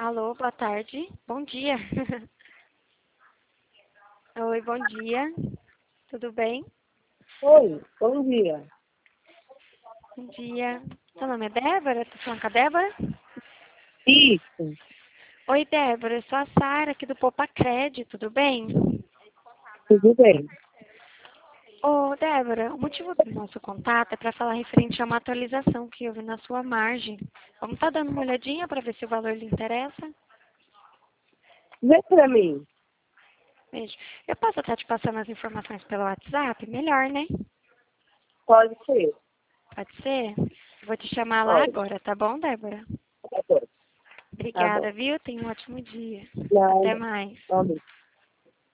Alô, boa tarde. Bom dia. Oi, bom dia. Tudo bem? Oi, bom dia. Bom dia. Seu nome é Débora? Tô falando com a Débora? Isso, Oi, Débora. Eu sou a Sara aqui do Popacred. Tudo bem? tudo bem. Ô, Débora, o motivo do nosso contato é para falar referente a uma atualização que houve na sua margem. Vamos estar dando uma olhadinha para ver se o valor lhe interessa? Vê pra mim. Beijo. Eu posso estar te passando as informações pelo WhatsApp? Melhor, né? Pode ser. Pode ser? Vou te chamar lá Pode. agora, tá bom, Débora? Tá bom. Tá bom. Obrigada, viu? Tenha um ótimo dia. Até Nada. mais. Tá bom.